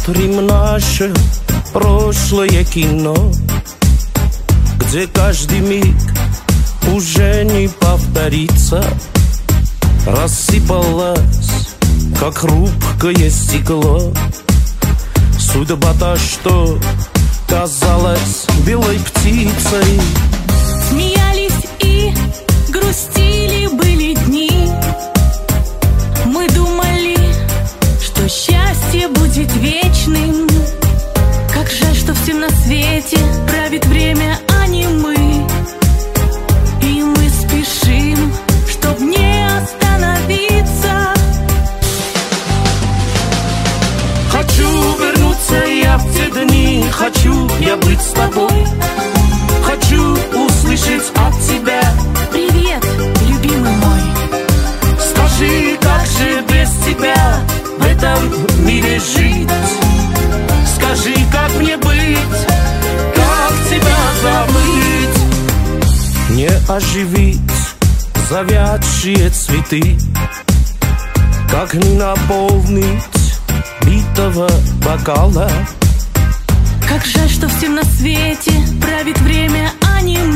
Посмотрим наше прошлое кино, где каждый миг уже не повторится. Рассыпалась, как хрупкое стекло, судьба-то, что казалась белой птицей. Смеялись и грустили были дни. Мы думали, что счастье будет вечным. Как жаль, что всем на свете правит время, а не мы. И мы спешим, чтоб не остановиться. Хочу вернуться я в те дни, хочу я быть с тобой. Хочу услышать от тебя: привет, любимый мой. скажи, как же без тебя в этом мире жить? Скажи, как мне быть, как тебя забыть? Не оживить завядшие цветы, как не наполнить битого бокала. Как жаль, что всем на свете правит время, а не мы.